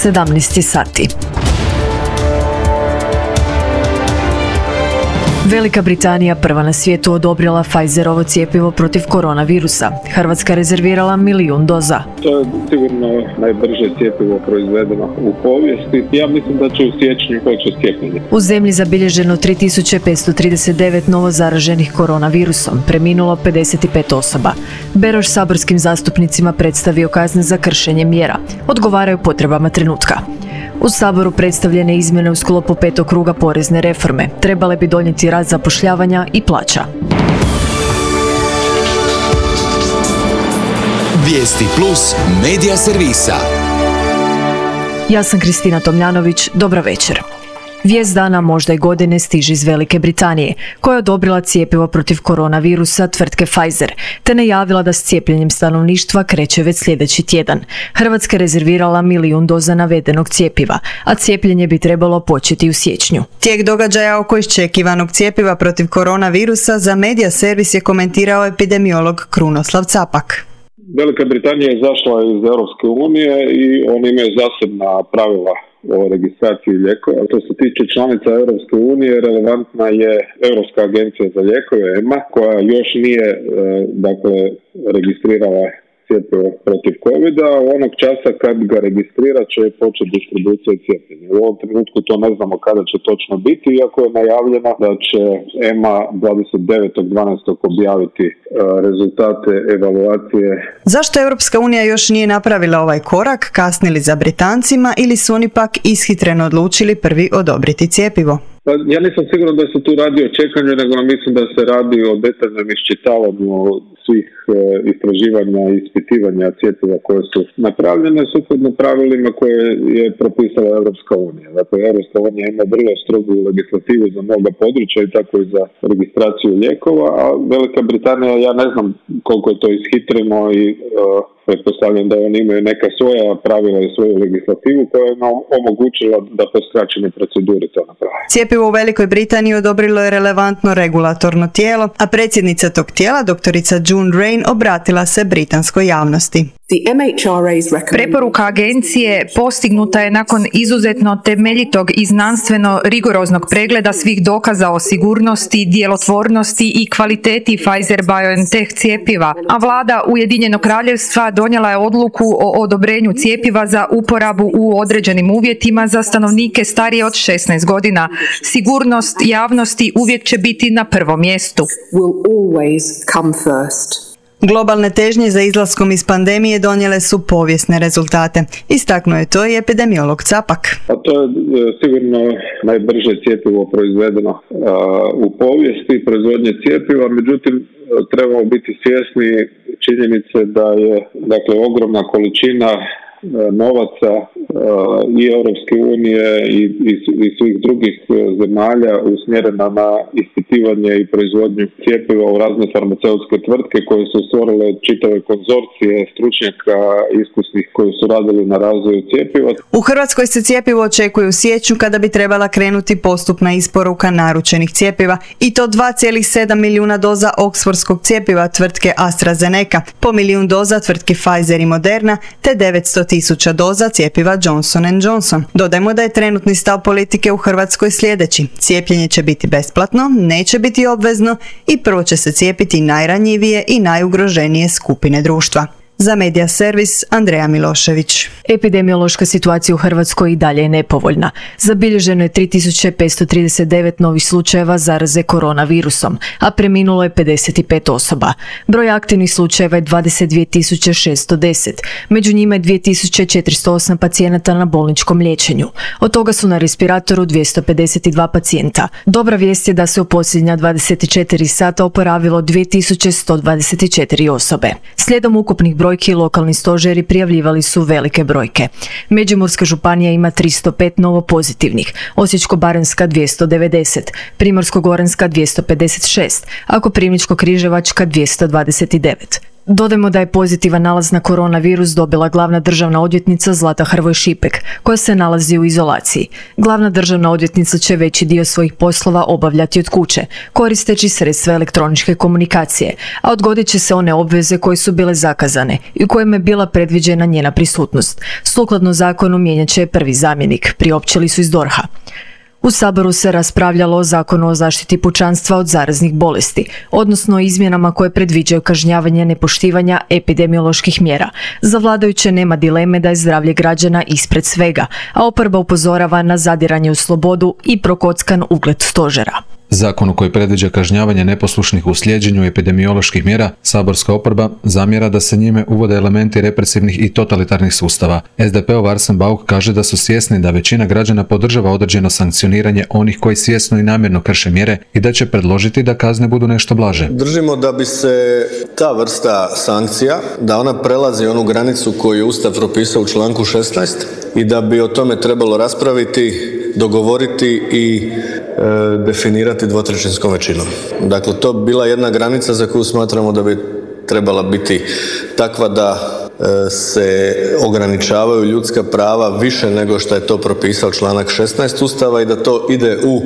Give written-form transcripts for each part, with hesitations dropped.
17 sati. Velika Britanija prva na svijetu odobrila Pfizerovo cjepivo protiv koronavirusa. Hrvatska rezervirala 1 milijun doza. To je sigurno najbrže cjepivo proizvedeno u povijesti. Ja mislim da će u siječnju početi cijepljenje. U zemlji zabilježeno 3539 novo zaraženih koronavirusom, preminulo 55 osoba. Beroš saborskim zastupnicima predstavio kazne za kršenje mjera. Odgovaraju potrebama trenutka. U Saboru predstavljene izmjene u sklopu 5. kruga porezne reforme trebale bi donijeti rast zapošljavanja i plaća. Vijesti plus medija servisa. Ja sam Kristina Tomljanović, dobra večer. Vijest dana, možda i godine, stiže iz Velike Britanije, koja je odobrila cjepivo protiv koronavirusa tvrtke Pfizer, te najavila da s cijepljenjem stanovništva kreće već sljedeći tjedan. Hrvatska je rezervirala 1 milijun doza navedenog cjepiva, a cijepljenje bi trebalo početi u siječnju. Tijek događaja oko iščekivanog cjepiva protiv koronavirusa za medija servis je komentirao epidemiolog Krunoslav Capak. Velika Britanija je izašla iz Europske unije i oni imaju zasebna pravila o registraciji lijekova. Što se tiče članica Europske unije, relevantna je Europska agencija za lijekove, EMA, koja još nije registrirala cjepivo protiv COVID-a. Onog časa kad ga registrira će početi distribucija cijepljenja. U ovom trenutku to ne znamo kada će točno biti, iako je najavljeno da će EMA 29.12. objaviti rezultate evaluacije. Zašto Europska unija još nije napravila ovaj korak, kasnili za Britancima ili su oni pak ishitreno odlučili prvi odobriti cjepivo? Ja nisam siguran da se tu radi o čekanju, nego mislim da se radi o detaljnom iščitavanju svih istraživanja i ispitivanja cjepiva koje su napravljene sukladno pravilima koje je propisala Europska unija. Dakle, Europska unija ima vrlo strogu legislativu za mnoga područja i tako i za registraciju lijekova, a Velika Britanija, ja ne znam koliko je to ishitreno i pretpostavljam da oni imaju neka svoja pravila i svoju legislativu koja je omogućila da po skraćenoj proceduri to napravi. Cijepivo u Velikoj Britaniji odobrilo je relevantno regulatorno tijelo, a predsjednica tog tijela, doktorica June Rain, obratila se britanskoj javnosti. Preporuka agencije postignuta je nakon izuzetno temeljitog i znanstveno rigoroznog pregleda svih dokaza o sigurnosti, djelotvornosti i kvaliteti Pfizer-BioNTech cijepiva, a vlada Ujedinjenog Kraljevstva donijela je odluku o odobrenju cijepiva za uporabu u određenim uvjetima za stanovnike starije od 16 godina. Sigurnost javnosti uvijek će biti na prvom mjestu. Globalne težnje za izlaskom iz pandemije donijele su povijesne rezultate. Istaknuo je to i epidemiolog Capak. To je sigurno najbrže cjepivo proizvedeno u povijesti proizvodnje cjepiva, međutim trebamo biti svjesni činjenice da je ogromna količina novaca i Europske unije i svih drugih zemalja usmjerena na ispitivanje i proizvodnju cjepiva u razne farmaceutske tvrtke koje su stvorile čitave konzorcije stručnjaka iskusnih koji su radili na razvoju cjepiva. U Hrvatskoj se cjepivo očekuje u siječnju kada bi trebala krenuti postupna isporuka naručenih cjepiva i to 2,7 milijuna doza oksfordskog cjepiva tvrtke AstraZeneca, po 1 milijun doza tvrtki Pfizer i Moderna te 900.000 doza cjepiva Johnson & Johnson. Dodajmo da je trenutni stav politike u Hrvatskoj sljedeći. Cijepljenje će biti besplatno, neće biti obvezno i prvo će se cijepiti najranjivije i najugroženije skupine društva. Za medija servis Andreja Milošević. Epidemiološka situacija u Hrvatskoj i dalje je nepovoljna. Zabilježeno je 3539 novih slučajeva zaraze koronavirusom, a preminulo je 55 osoba. Broj aktivnih slučajeva je 22.610. Među njima je 2408 pacijenata na bolničkom liječenju. Od toga su na respiratoru 252 pacijenta. Dobra vijest je da se u posljednja 24 sata oporavilo 2124 osobe. Slijedom ukupnih brojki, lokalni stožeri prijavljivali su velike brojke. Međimurska županija ima 305 novo pozitivnih, Osječko-baranjska 290, Primorsko-goranska 256, a Koprivničko-križevačka 229. Dodajmo da je pozitivan nalaz na koronavirus dobila glavna državna odvjetnica Zlata Hrvoj Šipek, koja se nalazi u izolaciji. Glavna državna odvjetnica će veći dio svojih poslova obavljati od kuće, koristeći sredstva elektroničke komunikacije, a odgodit će se one obveze koje su bile zakazane i u kojima je bila predviđena njena prisutnost. Sukladno zakonu mijenjat će prvi zamjenik, priopćili su iz DORH-a. U Saboru se raspravljalo o Zakonu o zaštiti pučanstva od zaraznih bolesti, odnosno o izmjenama koje predviđaju kažnjavanje nepoštivanja epidemioloških mjera. Za vladajuće nema dileme da je zdravlje građana ispred svega, a oporba upozorava na zadiranje u slobodu i prokockan ugled stožera. Zakonu koji predviđa kažnjavanje neposlušnih u slijeđenju epidemioloških mjera, saborska oporba zamjera da se njime uvode elementi represivnih i totalitarnih sustava. SDP-ov Arsen Bauk kaže da su svjesni da većina građana podržava određeno sankcioniranje onih koji svjesno i namjerno krše mjere i da će predložiti da kazne budu nešto blaže. Držimo da bi se ta vrsta sankcija, da ona prelazi onu granicu koju je Ustav propisao u članku 16 i da bi o tome trebalo raspraviti, dogovoriti i definirati dvotrećinskom većinom. Dakle, to bi bila jedna granica za koju smatramo da bi trebala biti takva da se ograničavaju ljudska prava više nego što je to propisao članak 16 Ustava i da to ide u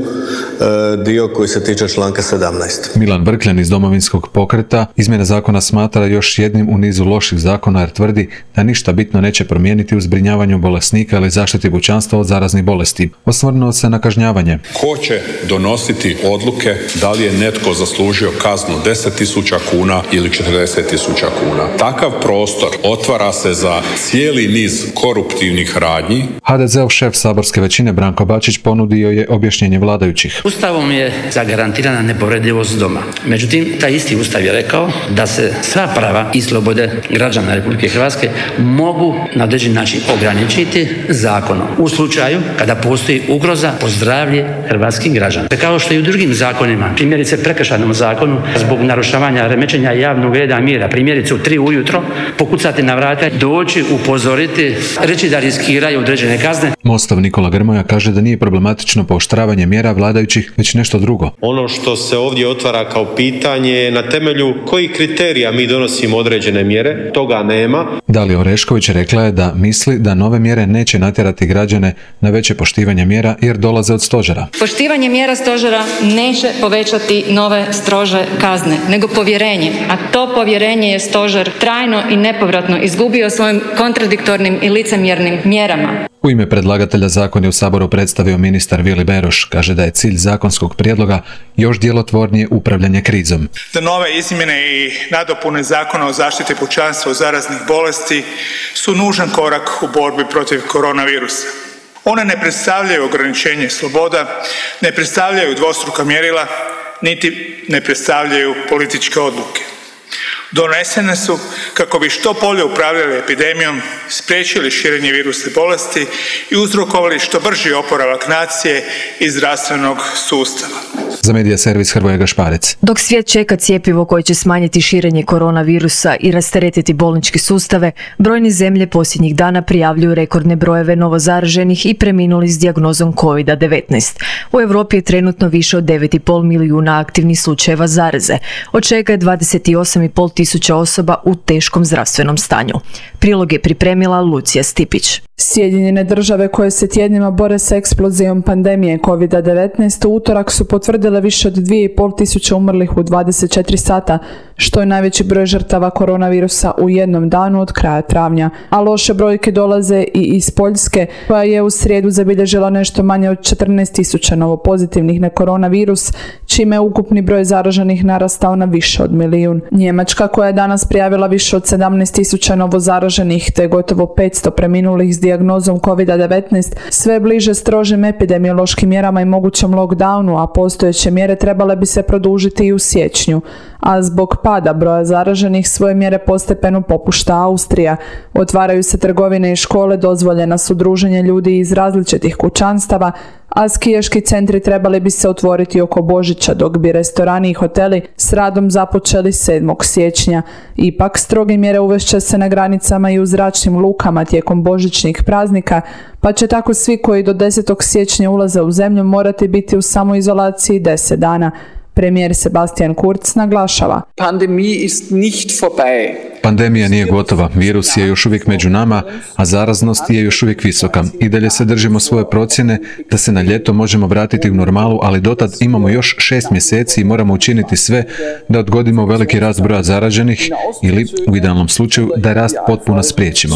dio koji se tiče članka 17. Milan Brkljan iz Domovinskog pokreta izmjene zakona smatra još jednim u nizu loših zakona jer tvrdi da ništa bitno neće promijeniti u zbrinjavanju bolesnika ili zaštiti pučanstva od zaraznih bolesti. Osvrnuo se na kažnjavanje. Ko će donositi odluke da li je netko zaslužio kaznu 10.000 kuna ili 40.000 kuna? Takav prostor otvara se za cijeli niz koruptivnih radnji. HDZ-ov šef saborske većine Branko Bačić ponudio je objašnjenje vladajućih. Ustavom je zagarantirana nepovredivost doma. Međutim, taj isti Ustav je rekao da se sva prava i slobode građana Republike Hrvatske mogu na određeni način ograničiti zakonom u slučaju kada postoji ugroza po zdravlje hrvatskih građana. Kao što i u drugim zakonima, primjerice prekršajnom zakonu, zbog narušavanja remećenja javnog reda i mira, primjerice u 3 ujutro, pokucati na vrata, doći, upozoriti, reći da riskiraju određene kazne. Mostov Nikola Grmoja kaže da nije problematično pooštravanje mjera vladajućih, već nešto drugo. Ono što se ovdje otvara kao pitanje je na temelju kojih kriterija mi donosimo određene mjere, toga nema. Dalija Orešković rekla je da misli da nove mjere neće natjerati građane na veće poštivanje mjera jer dolaze od stožera. Poštivanje mjera stožera neće povećati nove strože kazne, nego povjerenje, a to povjerenje je stožer trajno i nepovratno izgubio svojim kontradiktornim i licemjernim mjerama. U ime predlagatelja zakon je u Saboru predstavio ministar Vili Beroš. Kaže da je cilj zakonskog prijedloga još djelotvornije upravljanje krizom. Da nove izmjene i nadopune Zakona o zaštiti pučanstva od zaraznih bolesti su nužan korak u borbi protiv koronavirusa. One ne predstavljaju ograničenje sloboda, ne predstavljaju dvostruka mjerila, niti ne predstavljaju političke odluke. Donesene su kako bi što bolje upravljali epidemijom, spriječili širenje virusne bolesti i uzrokovali što brži oporavak nacije i zdravstvenog sustava. Za Medija servis Hrvoje Gašparec. Dok svijet čeka cjepivo koje će smanjiti širenje koronavirusa i rasteretiti bolničke sustave, brojne zemlje posljednjih dana prijavljuju rekordne brojeve novozaraženih i preminulih s dijagnozom COVID-19. U Europi je trenutno više od 9,5 milijuna aktivnih slučajeva zaraze, od čega je 28,5 tisuća osoba u teškom zdravstvenom stanju. Prilog je pripremila Lucija Stipić. Sjedinjene države koje se tjednima bore s eksplozijom pandemije COVID-19 u utorak su potvrdile više od 2,5 tisuće umrlih u 24 sata, što je najveći broj žrtava koronavirusa u jednom danu od kraja travnja. A loše brojke dolaze i iz Poljske, koja je u srijedu zabilježila nešto manje od 14 tisuća novopozitivnih na koronavirus, čime je ukupni broj zaraženih narastao na više od 1 milijun. Njemačka, koja je danas prijavila više od 17 tisuća novozaraženih te gotovo 500 preminulih s dijagnozom COVID-19, sve bliže strožim epidemiološkim mjerama i mogućem lockdownu, a postojeće mjere trebale bi se produžiti i u siječnju. A zbog pada broja zaraženih svoje mjere postepeno popušta Austrija. Otvaraju se trgovine i škole, dozvoljena su druženje ljudi iz različitih kućanstava, a skijaški centri trebali bi se otvoriti oko Božića, dok bi restorani i hoteli s radom započeli 7. siječnja. Ipak, stroge mjere uvešće se na granicama i u zračnim lukama tijekom božićnih praznika, pa će tako svi koji do 10. siječnja ulaze u zemlju morati biti u samoizolaciji 10 dana. Premijer Sebastian Kurz naglašava: Pandemija nije gotova, virus je još uvijek među nama, a zaraznost je još uvijek visoka. I dalje se držimo svoje procjene da se na ljeto možemo vratiti u normalu, ali dotad imamo još 6 mjeseci i moramo učiniti sve da odgodimo veliki rast broja zaraženih ili, u idealnom slučaju, da rast potpuno spriječimo.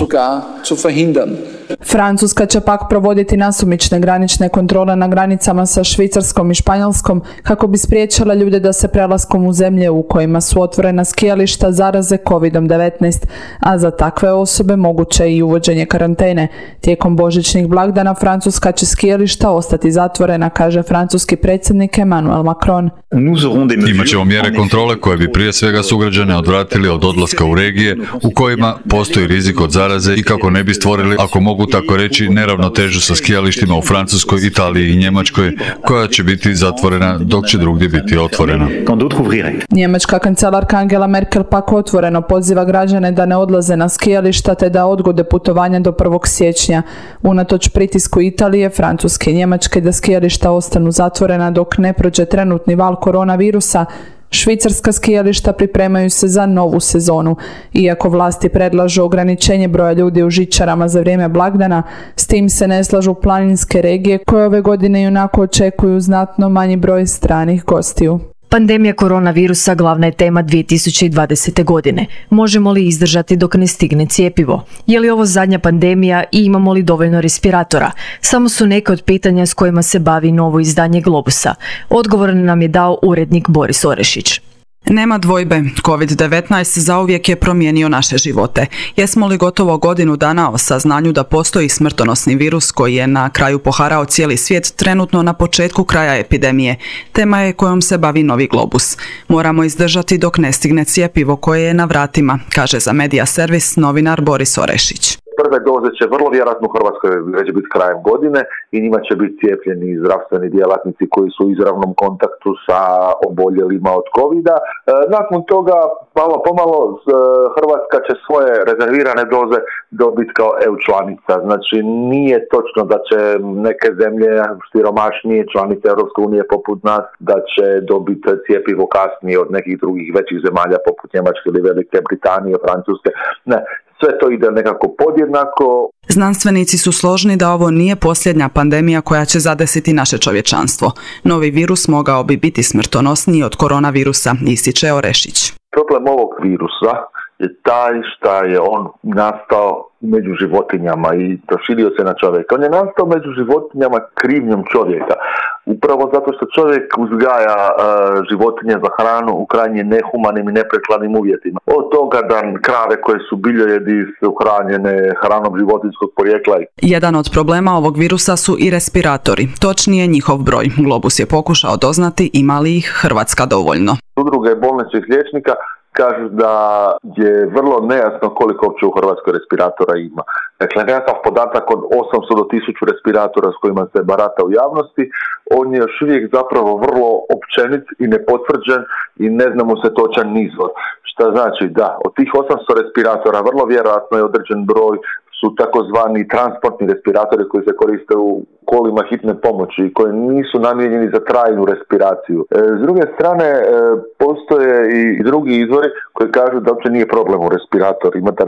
Francuska će pak provoditi nasumične granične kontrole na granicama sa Švicarskom i Španjolskom kako bi spriječila ljude da se prelaskom u zemlje u kojima su otvorena skijališta zaraze COVID-19, a za takve osobe moguće i uvođenje karantene. Tijekom božićnih blagdana Francuska će skijališta ostati zatvorena, kaže francuski predsjednik Emmanuel Macron. Imaćemo mjere kontrole koje bi prije svega sugrađane odvratili od odlaska u regije u kojima postoji rizik od zaraze i kako ne bi stvorili, ako mogu tako reći, neravnotežu sa skijalištima u Francuskoj, Italiji i Njemačkoj, koja će biti zatvorena dok će drugdje biti otvorena. Njemačka kancelarka Angela Merkel pak otvoreno poziva građane da ne odlaze na skijališta te da odgode putovanja do 1. siječnja. Unatoč pritisku Italije, Francuske i Njemačke da skijališta ostanu zatvorena dok ne prođe trenutni val koronavirusa, švicarska skijališta pripremaju se za novu sezonu. Iako vlasti predlažu ograničenje broja ljudi u žičarama za vrijeme blagdana, s tim se ne slažu planinske regije koje ove godine ionako očekuju znatno manji broj stranih gostiju. Pandemija koronavirusa glavna je tema 2020. godine. Možemo li izdržati dok ne stigne cjepivo? Je li ovo zadnja pandemija i imamo li dovoljno respiratora? Samo su neke od pitanja s kojima se bavi novo izdanje Globusa. Odgovor nam je dao urednik Boris Orešić. Nema dvojbe, COVID-19 zauvijek je promijenio naše živote. Jesmo li gotovo godinu dana o saznanju da postoji smrtonosni virus koji je na kraju poharao cijeli svijet, trenutno na početku kraja epidemije? Tema je kojom se bavi Novi Globus. Moramo izdržati dok ne stigne cjepivo koje je na vratima, kaže za Media Servis novinar Boris Orešić. Prve doze će vrlo vjerojatno u Hrvatskoj već biti krajem godine i njima će biti cijepljeni zdravstveni djelatnici koji su u izravnom kontaktu sa oboljelima od covida. Nakon toga, malo pomalo, Hrvatska će svoje rezervirane doze dobiti kao EU članica. Znači, nije točno da će neke zemlje siromašnije članice Europske unije poput nas da će dobiti cjepivo kasnije od nekih drugih većih zemalja poput Njemačke ili Velike Britanije, Francuske. Ne. Sve to ide nekako podjednako. Znanstvenici su složni da ovo nije posljednja pandemija koja će zadesiti naše čovječanstvo. Novi virus mogao bi biti smrtonosniji od koronavirusa, ističe Orešić. Problem ovog virusa je taj što je on nastao među životinjama i proširio se na čovjeka. On je nastao među životinjama krivnjom čovjeka. Upravo zato što čovjek uzgaja životinje za hranu u krajnje nehumanim i neprikladnim uvjetima. Od toga da krave koje su biljojedi su hranjene hranom životinjskog porijekla. Jedan od problema ovog virusa su i respiratori, točnije njihov broj. Globus je pokušao doznati ima li ih Hrvatska dovoljno. Udruge bolničkih liječnika kažu da je vrlo nejasno koliko uopće u Hrvatskoj respiratora ima. Dakle, nekakav podatak od 800 do 1000 respiratora s kojima se barata u javnosti, on je još uvijek zapravo vrlo općenit i nepotvrđen i ne znamo se točan izvor. Šta znači da od tih 800 respiratora vrlo vjerojatno je određen broj su takozvani transportni respiratori koji se koriste u kolima hitne pomoći i koji nisu namijenjeni za trajnu respiraciju. S druge strane, postoje i drugi izvori koji kažu da uopće nije problem u respiratorima, da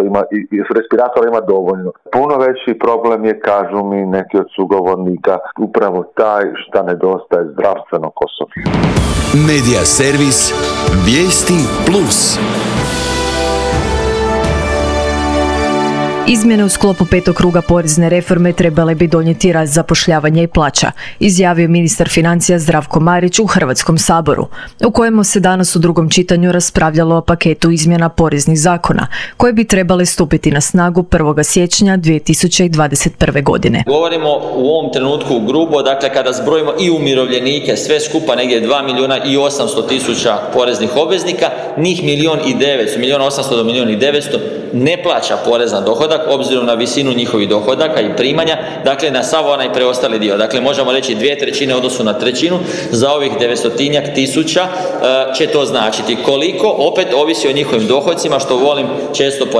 respiratora ima dovoljno. Puno veći problem je, kažu mi neki od sugovornika, upravo taj šta nedostaje zdravstvenog osoblja. Media Servis Vijesti Plus. Izmjene u sklopu 5. kruga porezne reforme trebale bi donijeti rast zapošljavanja i plaća, izjavio ministar financija Zdravko Marić u Hrvatskom saboru, u kojemu se danas u drugom čitanju raspravljalo o paketu izmjena poreznih zakona, koje bi trebale stupiti na snagu 1. siječnja 2021. godine. Govorimo u ovom trenutku grubo, dakle kada zbrojimo i umirovljenike, sve skupa negdje 2.800.000 poreznih obveznika, njih 1.900.000, 1.800.000 do 1.900.000 ne plaća porez na dohodak, obzirom na visinu njihovih dohodaka i primanja, dakle na sav onaj preostali dio. Dakle, možemo reći 2/3 u odnosu na trećinu, za ovih 900-tinjak tisuća će to značiti. Koliko? Opet ovisi o njihovim dohodcima, što volim često ponavljati.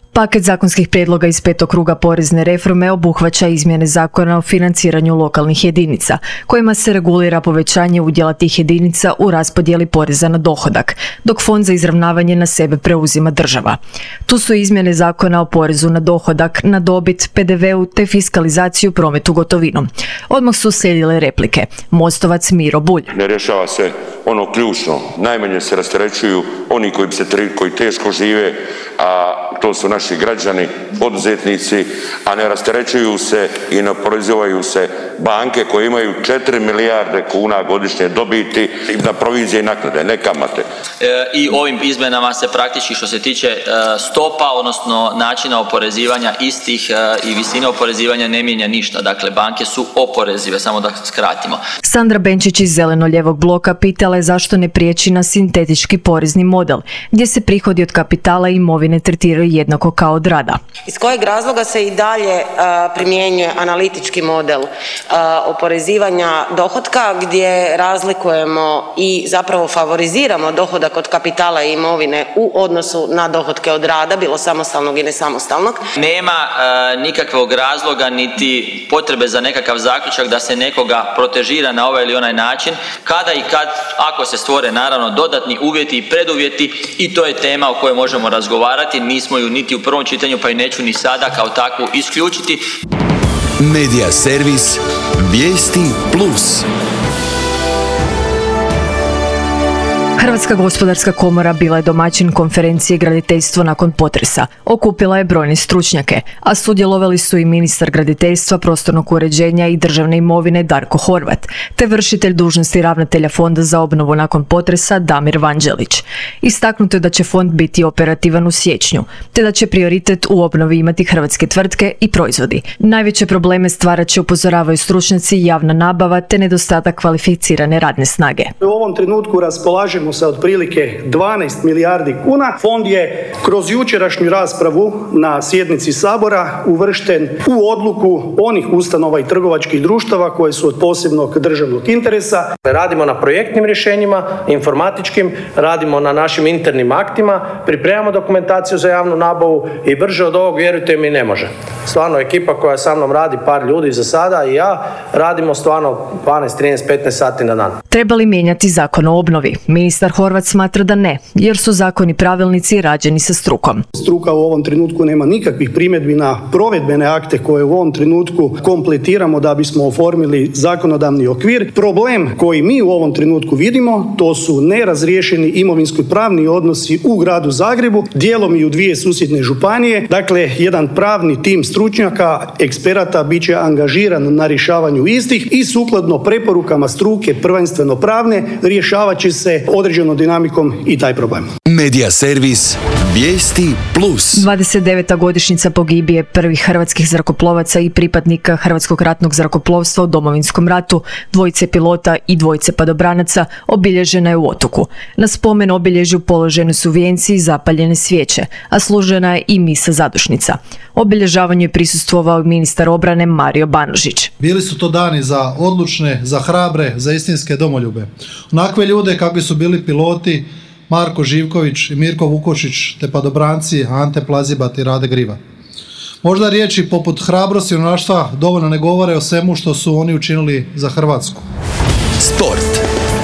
Paket zakonskih prijedloga iz 5. kruga porezne reforme obuhvaća izmjene zakona o financiranju lokalnih jedinica, kojima se regulira povećanje udjela tih jedinica u raspodjeli poreza na dohodak, dok fond za izravnavanje na sebe preuzima država. Tu su izmjene zakona o porezu na dohodak, na dobit, PDV-u te fiskalizaciju prometu gotovinom. Odmah su slijedile replike. Mostovac Miro Bulj. Ne rješava se ono ključno. Najmanje se rasterećuju oni koji teško žive, a to su naši građani, poduzetnici, a ne rasterećuju se i ne oporezivaju se banke koje imaju 4 milijarde kuna godišnje dobiti na provizije i naknade, ne kamate. I ovim izmjenama se praktički što se tiče stopa, odnosno načina oporezivanja istih i visine oporezivanja ne mijenja ništa. Dakle, banke su oporezive, samo da skratimo. Sandra Benčić iz Zeleno-lijevog bloka pitala je zašto ne prijeći na sintetički porezni model, gdje se prihodi od kapitala i imovine tretiraju jednako kao od rada. Iz kojeg razloga se i dalje primjenjuje analitički model oporezivanja dohotka gdje razlikujemo i zapravo favoriziramo dohodak od kapitala i imovine u odnosu na dohotke od rada, bilo samostalnog i nesamostalnog. Nema nikakvog razloga niti potrebe za nekakav zaključak da se nekoga protežira na ovaj ili onaj način, kada i kad, ako se stvore naravno dodatni uvjeti i preduvjeti, i to je tema o kojoj možemo razgovarati, nismo ju niti u prvom čitanju pa i neću ni sada kao takvu isključiti. Medija servis Vijesti Plus. Hrvatska gospodarska komora bila je domaćin konferencije Graditeljstvo nakon potresa. Okupila je brojne stručnjake, a sudjelovali su i ministar graditeljstva, prostornog uređenja i državne imovine Darko Horvat, te vršitelj dužnosti ravnatelja Fonda za obnovu nakon potresa Damir Vanđelić. Istaknuto je da će fond biti operativan u siječnju, te da će prioritet u obnovi imati hrvatske tvrtke i proizvodi. Najveće probleme stvarat će, upozoravaju stručnjaci, javna nabava te nedostatak kvalificirane radne snage. U ovom trenutku raspolažemo sa otprilike 12 milijardi kuna. Fond je kroz jučerašnju raspravu na sjednici Sabora uvršten u odluku onih ustanova i trgovačkih društava koje su od posebnog državnog interesa. Radimo na projektnim rješenjima, informatičkim, radimo na našim internim aktima, pripremamo dokumentaciju za javnu nabavu i brže od ovog, vjerujte mi, ne može. Stvarno, ekipa koja sa mnom radi, par ljudi za sada i ja, radimo stvarno 12, 13, 15 sati na dan. Treba li mijenjati zakon o obnovi? Ministar Horvat smatra da ne, jer su zakoni i pravilnici rađeni sa strukom. Struka u ovom trenutku nema nikakvih primjedbi na provedbene akte koje u ovom trenutku kompletiramo da bismo oformili zakonodavni okvir. Problem koji mi u ovom trenutku vidimo, to su nerazriješeni imovinsko-pravni odnosi u gradu Zagrebu, dijelom i u 2 susjedne županije. Dakle, jedan pravni tim stručnjaka, eksperata bit će angažiran na rješavanju istih i sukladno preporukama struke, prvenstveno pravne, rješavat će se određenom dinamikom i taj problem. Medija servis Vijesti Plus. 29. godišnjica pogibije prvih hrvatskih zrakoplovaca i pripadnika Hrvatskog ratnog zrakoplovstva u Domovinskom ratu, 2 pilota i 2 padobranaca, obilježena je u Otoku. Na spomen obilježju položeni su vijenci i zapaljene svijeće, a služena je i misa zadušnica. Obilježavanju je prisustvovao ministar obrane Mario Banožić. Bili su to dani za odlučne, za hrabre, za istinske domoljube. Onakve ljude kakvi su bili piloti Marko Živković i Mirko Vukošić, te padobranci Ante Plazibat i Rade Griva. Možda riječi poput hrabrosti i junaštva dovoljno ne govore o svemu što su oni učinili za Hrvatsku. Sport.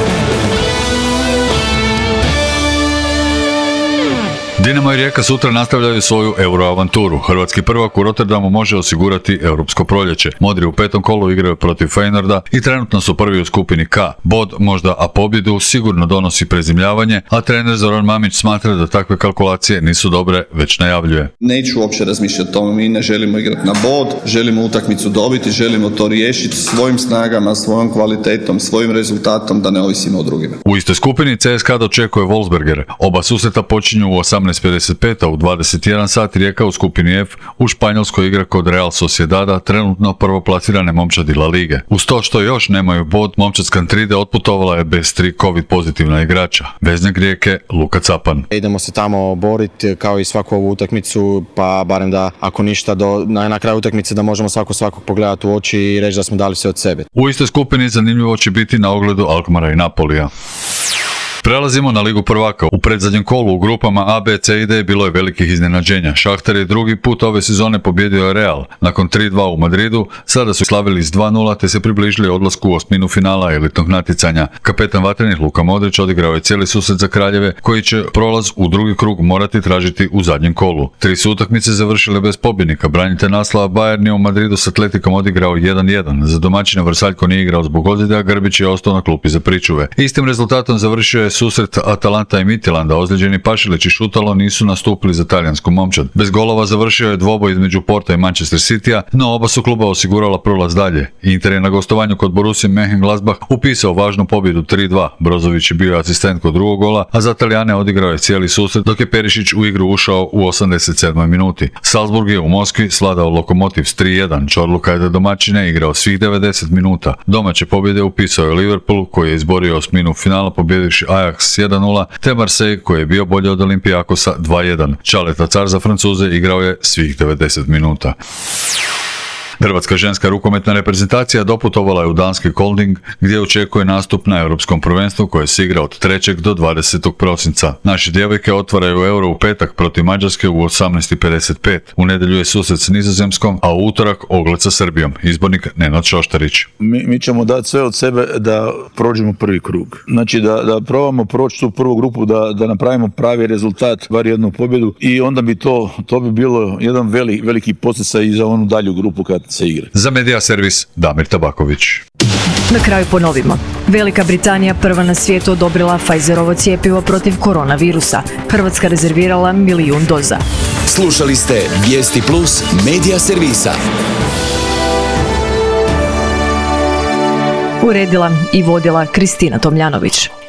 Dinamo i Rijeka sutra nastavljaju svoju euroavanturu. Hrvatski prvak u Rotterdamu može osigurati europsko proljeće. Modri u 5. kolu igraju protiv Feyenoorda i trenutno su prvi u skupini K. Bod možda, a pobjedu sigurno donosi prezimljavanje, a trener Zoran Mamić smatra da takve kalkulacije nisu dobre, već najavljuje. Neću uopće razmišljati o tome, mi ne želimo igrati na bod, želimo utakmicu dobiti, želimo to riješiti svojim snagama, svojom kvalitetom, svojim rezultatom, da ne ovisimo o drugima. U istoj skupini CSKA dočekuje Wolfsberger. Oba susreta počinju u 18:55, a u 21 sat Rijeka u skupini F u Španjolskoj igra kod Real Sociedada, trenutno prvoplasirane momčadi La Lige. Uz to što još nemaju bod, momčad Kantride otputovala je bez 3 covid pozitivna igrača. Veznik Rijeke Luka Capan. Idemo se tamo boriti kao i svaku ovu utakmicu, pa barem da ako ništa na kraju utakmice da možemo svakog pogledati u oči i reći da smo dali sve od sebe. U istoj skupini zanimljivo će biti na ogledu Alkmara i Napolija. Prelazimo na Ligu prvaka. U predzadnjem kolu u grupama A, B, C i D bilo je velikih iznenađenja. Šahtar je drugi put ove sezone pobjedio Real. Nakon 3-2 u Madridu, sada su slavili s 2-0 te se približili odlasku u osminu finala elitnog natjecanja. Kapetan vatrenih Luka Modrić odigrao je cijeli susret za Kraljeve, koji će prolaz u drugi krug morati tražiti u zadnjem kolu. 3 su utakmice završile bez pobjednika. Branitelj naslova Bayern je u Madridu s Atletikom odigrao 1-1. Za domaćina Vrsaljko nije igrao zbog ozljede, a Grbić je ostao na klupi za pričuve. Istim rezultatom završio je susret Atalanta i Midtjylanda. Ozlijeđeni Pašilić i Šutalo nisu nastupili za talijansku momčad. Bez golova završio je dvoboj između Porta i Manchester Citya, no oba su kluba osigurala prolaz dalje. Inter je na gostovanju kod Borussia Mönchengladbach upisao važnu pobjedu 3-2. Brozović je bio asistent kod drugog gola, a za Talijane odigrao je cijeli susret, dok je Perišić u igru ušao u 87. minuti. Salzburg je u Moskvi svladao Lokomotiv s 3-1. Čorluka je da domaćine igrao svih 90 minuta. Domaće pobjede upisao je Liverpool, koji je izborio osminu finala pobjedivši Ajax 1-0, te Marseille, koji je bio bolji od Olympiakosa 2-1. Čaleta car za Francuze igrao je svih 90 minuta. Hrvatska ženska rukometna reprezentacija doputovala je u danski Kolding, gdje očekuje nastup na europskom prvenstvu koje se igra od 3. do 20. prosinca. Naše djevojke otvaraju Euro u petak protiv Mađarske u 18:55. U nedjelju je susret s Nizozemskom, a u utorak ogled sa Srbijom. Izbornik Nenad Šoštarić. Mi ćemo dati sve od sebe da prođemo prvi krug. Znači da probamo proći tu prvu grupu, da napravimo pravi rezultat, bar jednu pobjedu, i onda bi to bi bilo jedan veliki poticaj i za onu dalju grupu kad se igra. Za Media Servis Damir Tabaković. Na kraju ponovimo. Velika Britanija prva na svijetu odobrila Pfizerovo cjepivo protiv koronavirusa. Hrvatska rezervirala 1 milijun doza. Slušali ste Vijesti Plus Media Servisa. Uredila i vodila Kristina Tomljanović.